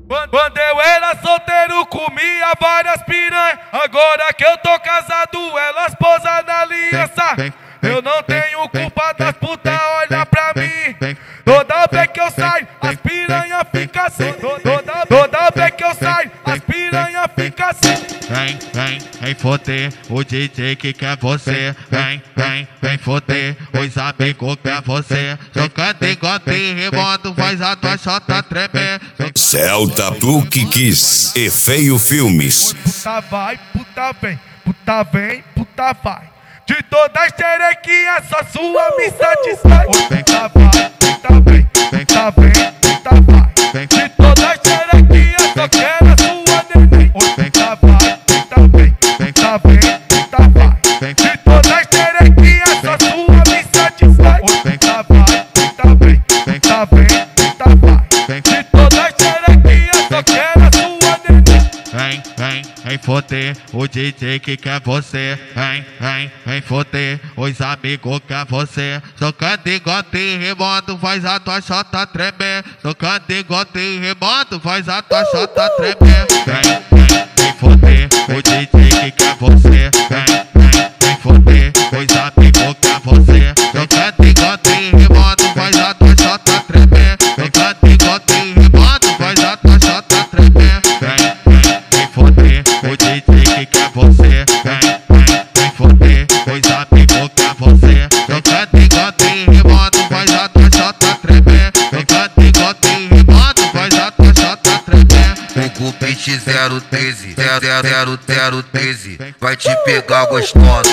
Quando eu era solteiro comia várias piranhas. Agora que eu tô casado elas posam na aliança. Eu não tenho culpa das putas, olha pra mim. Toda vez que eu saio as piranhas ficam assim. Toda vez que eu saio as piranhas ficam assim. Vem foder o DJ que quer você. Vem foder os amigos que quer você. Jogando igual terremoto, faz a tua chota tremer. Celta Pluk Kiss e Feio Filmes. Puta vai, puta vem, puta vem, puta vai. De todas as xerequinhas só sua me satisfaz. Puta vai, puta vem, puta vem, puta vai. De todas as xerequinhas só quero a sua neném. Puta vai, puta vem, puta vem, puta vai. De todas as xerequinhas só sua me satisfaz. Puta vai, puta vem, puta vem, puta vai. De todas as xerequinhas só quero a sua neném. Vem foder o DJ que quer você. Vem foder os amigos que quer você. Jogando igual terremoto, faz a tua chota tremer. Jogando igual terremoto, faz a tua chota tremer. Vem foder o DJ que quer você. Vem foder os amigos que quer você. Jogando igual terremoto, faz a tua chota tremer. Jogando igual terremoto, faz a tua chota tremer. Vem foder o DJ que quer você. Vem foder os amigos que quer você. Jogando igual terremoto, faz a tua chota tremer. Jogando igual terremoto, faz a tua chota tremer. O Beat 013 00013 vai te pegar gostoso.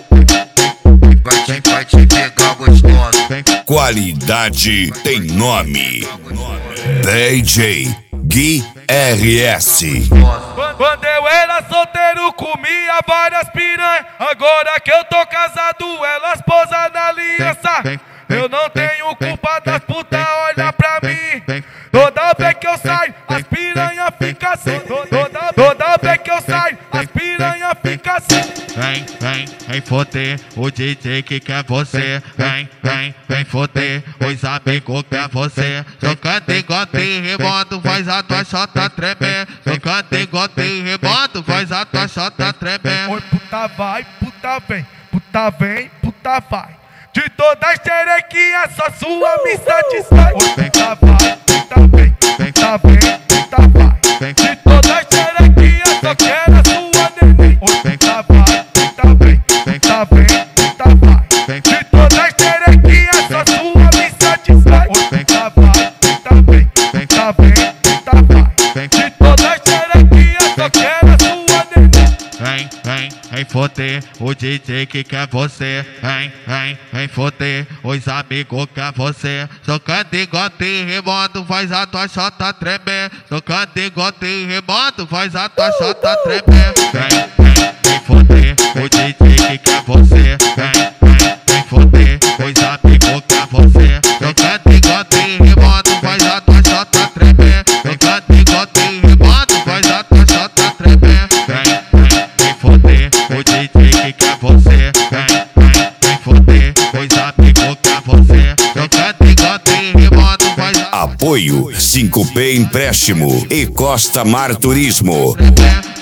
Vai te pegar gostoso. Qualidade tem nome. DJ Gui RS. Quando eu era solteiro comia várias piranhas. Agora que eu tô casado elas posam na aliança. Eu não tenho culpa das putas, olha pra mim. Toda vez que eu saio as piranhas ficam assim. Toda vez que eu saio as piranhas ficam assim. Vem foder o DJ que quer você. Vem foder os amigos que quer você. Jogando igual terremoto, faz a tua chota tremer. Jogando igual terremoto, faz a tua chota tremer. Oi, puta vai, puta vem, puta vem, puta vai. De todas as xerequinhas só sua me satisfaz. Puta vai, puta vem, puta vem, puta vai. De todas as xerequinhas só quero a sua neném. Puta vai, puta vem, puta vem, puta vai. De todas as xerequinhas só sua me satisfaz. Puta vai, puta vem, puta vem, puta vai. De todas as xerequinhas só quero a sua neném. Vem foder o DJ que quer você. Vem foder os amigos que quer você. Jogando igual terremoto, faz a tua chota tremer. Jogando igual terremoto, faz a tua chota tremer. Vem foder o DJ que quer você. Vem foder os amigos que quer você. Jogando igual terremoto, faz a tua chota tremer. Jogando igual terremoto, faz a tua chota tremer. Vem foder o DJ que quer você. Vem foder os amigos que quer você. Jogando igual terremoto, faz a... Apoio 5P Empréstimo e Costa Mar Turismo. tremer.